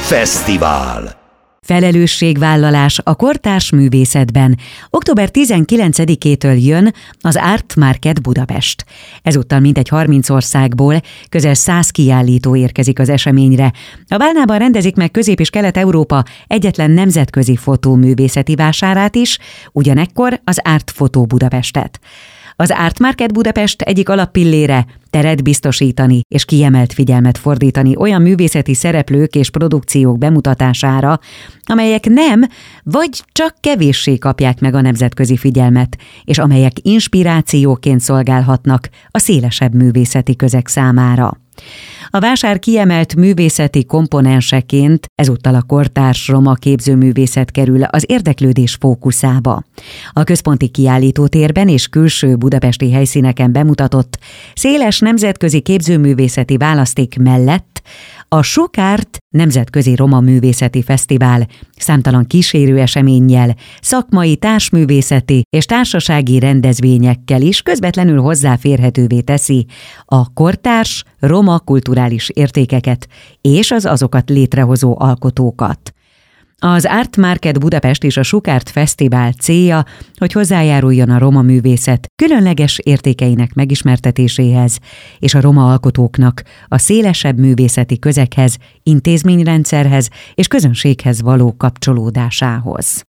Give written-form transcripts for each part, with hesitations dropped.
Fesztivál. Felelősségvállalás a kortárs művészetben. Október 19-től jön az Art Market Budapest. Ezúttal mintegy 30 országból közel 100 kiállító érkezik az eseményre. A Bálnában rendezik meg Közép- és Kelet-Európa egyetlen nemzetközi fotóművészeti vásárát is, ugyanekkor az Art Photo Budapestet. Az Art Market Budapest egyik alappillére teret biztosítani és kiemelt figyelmet fordítani olyan művészeti szereplők és produkciók bemutatására, amelyek nem, vagy csak kevéssé kapják meg a nemzetközi figyelmet, és amelyek inspirációként szolgálhatnak a szélesebb művészeti közeg számára. A vásár kiemelt művészeti komponenseként ezúttal a kortárs roma képzőművészet kerül az érdeklődés fókuszába. A központi kiállítótérben és külső budapesti helyszíneken bemutatott széles nemzetközi képzőművészeti választék mellett a Sukárt Nemzetközi Roma Művészeti Fesztivál számtalan kísérő eseménnyel, szakmai, társművészeti és társasági rendezvényekkel is közvetlenül hozzáférhetővé teszi a kortárs roma kulturális értékeket és az azokat létrehozó alkotókat. Az Art Market Budapest és a Sukárt Fesztivál célja, hogy hozzájáruljon a roma művészet különleges értékeinek megismertetéséhez, és a roma alkotóknak a szélesebb művészeti közeghez, intézményrendszerhez és közönséghez való kapcsolódásához.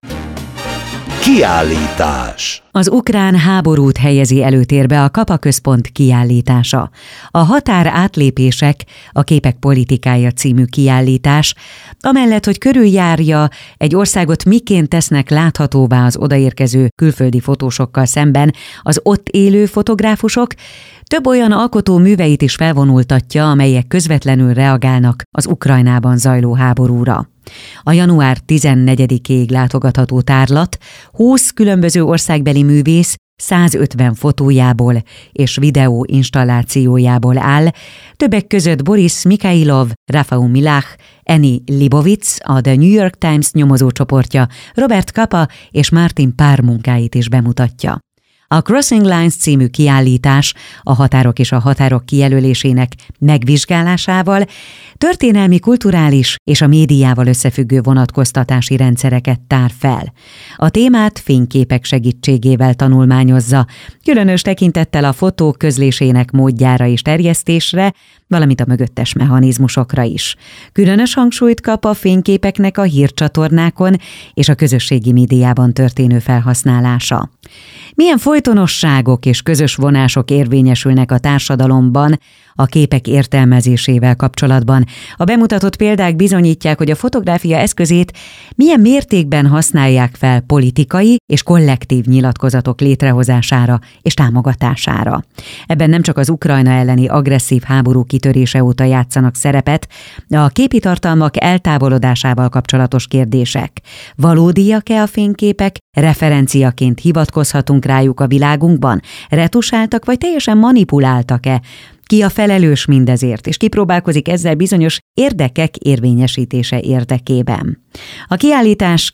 Kiállítás. Az ukrán háborút helyezi előtérbe a Kapa Központ kiállítása. A Határ átlépések, a képek politikája című kiállítás, amellett, hogy körüljárja egy országot miként tesznek láthatóvá az odaérkező külföldi fotósokkal szemben az ott élő fotográfusok, több olyan alkotó műveit is felvonultatja, amelyek közvetlenül reagálnak az Ukrajnában zajló háborúra. A január 14-ig látogatható tárlat 20 különböző országbeli művész 150 fotójából és videó installációjából áll, többek között Boris Mikhailov, Rafał Milach, Eni Libovic, a The New York Times nyomozócsoportja, Robert Capa és Martin Parr munkáit is bemutatja. A Crossing Lines című kiállítás a határok és a határok kijelölésének megvizsgálásával történelmi, kulturális és a médiával összefüggő vonatkoztatási rendszereket tár fel. A témát fényképek segítségével tanulmányozza, különös tekintettel a fotók közlésének módjára és terjesztésre, valamint a mögöttes mechanizmusokra is. Különös hangsúlyt kap a fényképeknek a hírcsatornákon és a közösségi médiában történő felhasználása. Milyen folytonosságok és közös vonások érvényesülnek a társadalomban a képek értelmezésével kapcsolatban? A bemutatott példák bizonyítják, hogy a fotográfia eszközét milyen mértékben használják fel politikai és kollektív nyilatkozatok létrehozására és támogatására. Ebben nem csak az Ukrajna elleni agresszív háború kitörése óta játszanak szerepet, a képi tartalmak eltávolodásával kapcsolatos kérdések. Valódiak-e a fényképek? Referenciaként hivatkozhatunk rájuk a világunkban? Retusáltak vagy teljesen manipuláltak-e? Ki a felelős mindezért, és kipróbálkozik ezzel bizonyos érdekek érvényesítése érdekében. A kiállítás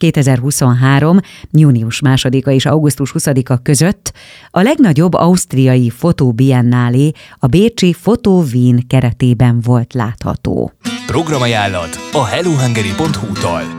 2023. június 2-a és augusztus 20-a között a legnagyobb ausztriai fotóbiennálé, a bécsi Foto Wien keretében volt látható. Programajánlat a hellohungary.hu-tól.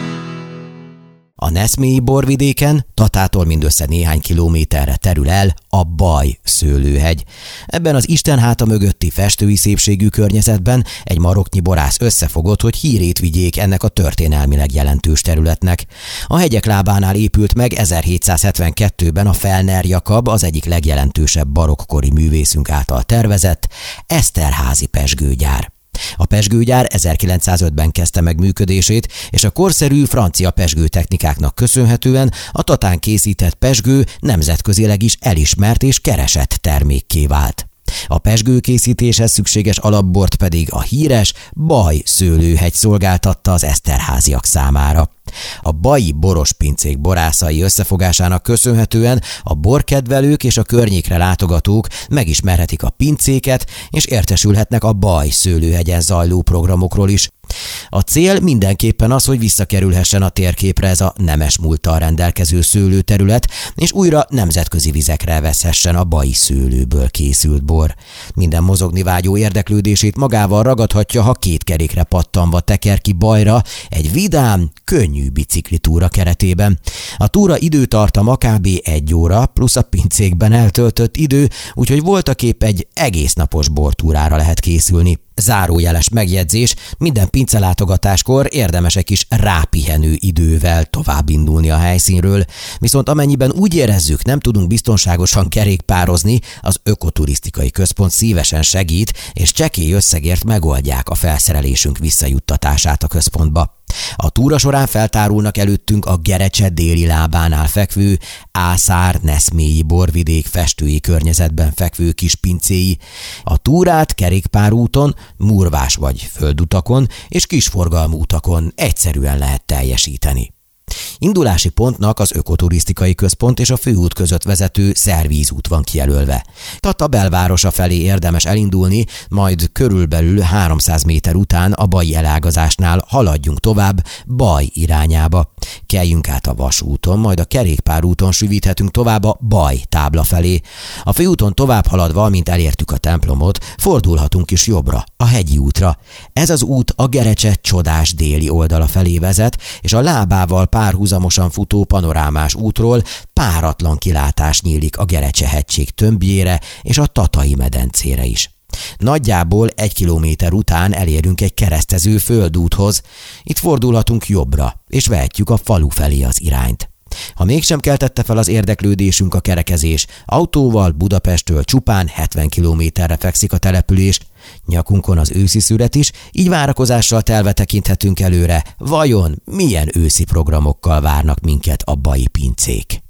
A Neszmélyi borvidéken, Tatától mindössze néhány kilométerre terül el a Baj szőlőhegy. Ebben az istenháta mögötti festői szépségű környezetben egy maroknyi borász összefogott, hogy hírét vigyék ennek a történelmileg jelentős területnek. A hegyek lábánál épült meg 1772-ben a Fellner Jakab, az egyik legjelentősebb barokkori művészünk által tervezett Eszterházy pezsgőgyár. A pezsgőgyár 1905-ben kezdte meg működését, és a korszerű francia pezsgőtechnikáknak köszönhetően a Tatán készített pezsgő nemzetközileg is elismert és keresett termékké vált. A pezsgőkészítéshez szükséges alapbort pedig a híres Baj szőlőhegy szolgáltatta az Eszterházyak számára. A baji borospincék borászai összefogásának köszönhetően a borkedvelők és a környékre látogatók megismerhetik a pincéket, és értesülhetnek a Baj szőlőhegyen zajló programokról is. A cél mindenképpen az, hogy visszakerülhessen a térképre ez a nemes múlttal rendelkező szőlőterület, és újra nemzetközi vizekre veszhessen a baji szőlőből készült bor. Minden mozogni vágyó érdeklődését magával ragadhatja, ha 2 kerékre pattanva teker ki Bajra egy vidám, könnyű biciklitúra keretében. A túra időtartama kb. 1 óra, plusz a pincékben eltöltött idő, úgyhogy voltaképp egy egész napos bortúrára lehet készülni. Zárójeles megjegyzés, minden pincelátogatáskor érdemes egy kis rápihenő idővel tovább indulni a helyszínről, viszont amennyiben úgy érezzük, nem tudunk biztonságosan kerékpározni, az ökoturisztikai központ szívesen segít, és csekély összegért megoldják a felszerelésünk visszajuttatását a központba. A túra során feltárulnak előttünk a Gerecse déli lábánál fekvő Ászár-Neszmélyi borvidék festői környezetben fekvő kis pincéi. A túrát kerékpárúton, murvás vagy földutakon és kisforgalmú utakon egyszerűen lehet teljesíteni. Indulási pontnak az ökoturisztikai központ és a főút között vezető szervízút van kijelölve. Tata belvárosa felé érdemes elindulni, majd körülbelül 300 méter után a baji elágazásnál haladjunk tovább Baj irányába. Keljünk át a vasúton, majd a kerékpárúton süvíthetünk tovább a Baj tábla felé. A főúton tovább haladva, amint elértük a templomot, fordulhatunk is jobbra, a hegyi útra. Ez az út a Gerecse csodás déli oldala felé vezet, és a lábával párhuzamosan futó panorámás útról páratlan kilátás nyílik a Gerecse-hegység tömbjére és a Tatai medencére is. Nagyjából 1 kilométer után elérünk egy keresztező földúthoz. Itt fordulhatunk jobbra, és vehetjük a falu felé az irányt. Ha mégsem keltette fel az érdeklődésünk a kerekezés, autóval Budapesttől csupán 70 kilométerre fekszik a település, nyakunkon az őszi szüret is, így várakozással telve tekinthetünk előre, vajon milyen őszi programokkal várnak minket a baji pincék.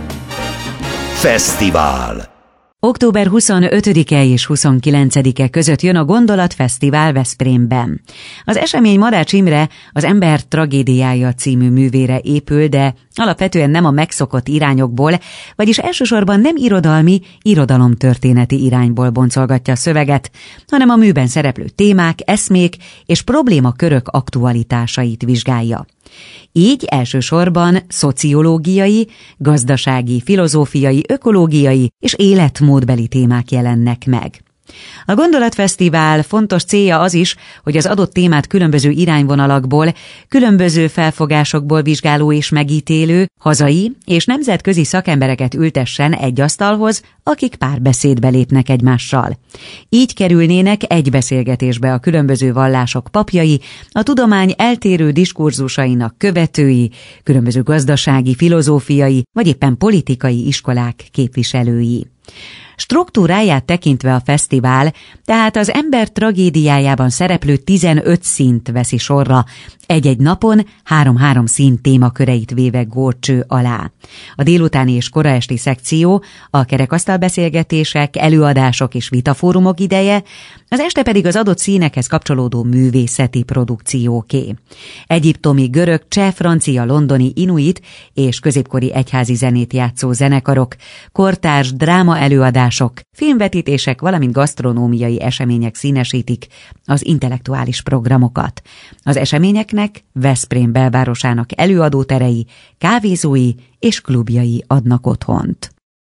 Fesztivál. Október 25-e és 29-e között jön a Gondolatfesztivál Veszprémben. Az esemény Marács Imre Az ember tragédiája című művére épül, de alapvetően nem a megszokott irányokból, vagyis elsősorban nem irodalmi, irodalomtörténeti irányból boncolgatja a szöveget, hanem a műben szereplő témák, eszmék és problémakörök aktualitásait vizsgálja. Így elsősorban szociológiai, gazdasági, filozófiai, ökológiai és életmódbeli témák jelennek meg. A Gondolatfesztivál fontos célja az is, hogy az adott témát különböző irányvonalakból, különböző felfogásokból vizsgáló és megítélő, hazai és nemzetközi szakembereket ültessen egy asztalhoz, akik párbeszédbe lépnek egymással. Így kerülnének egy beszélgetésbe a különböző vallások papjai, a tudomány eltérő diskurzusainak követői, különböző gazdasági, filozófiai vagy éppen politikai iskolák képviselői. Struktúráját tekintve a fesztivál, tehát az ember tragédiájában szereplő 15 színt veszi sorra, egy-egy napon 3-3 szín témaköreit véve górcső alá. A délutáni és koraesti szekció, a kerekasztalbeszélgetések, előadások és vitafórumok ideje, az este pedig az adott színekhez kapcsolódó művészeti produkcióké. Egyiptomi, görög, cseh, francia, londoni, inuit és középkori egyházi zenét játszó zenekarok, kortárs dráma előadások, filmvetítések, valamint gasztronómiai események színesítik az intellektuális programokat. Az eseményeknek Veszprém belvárosának előadóterei, kávézói és klubjai adnak otthont.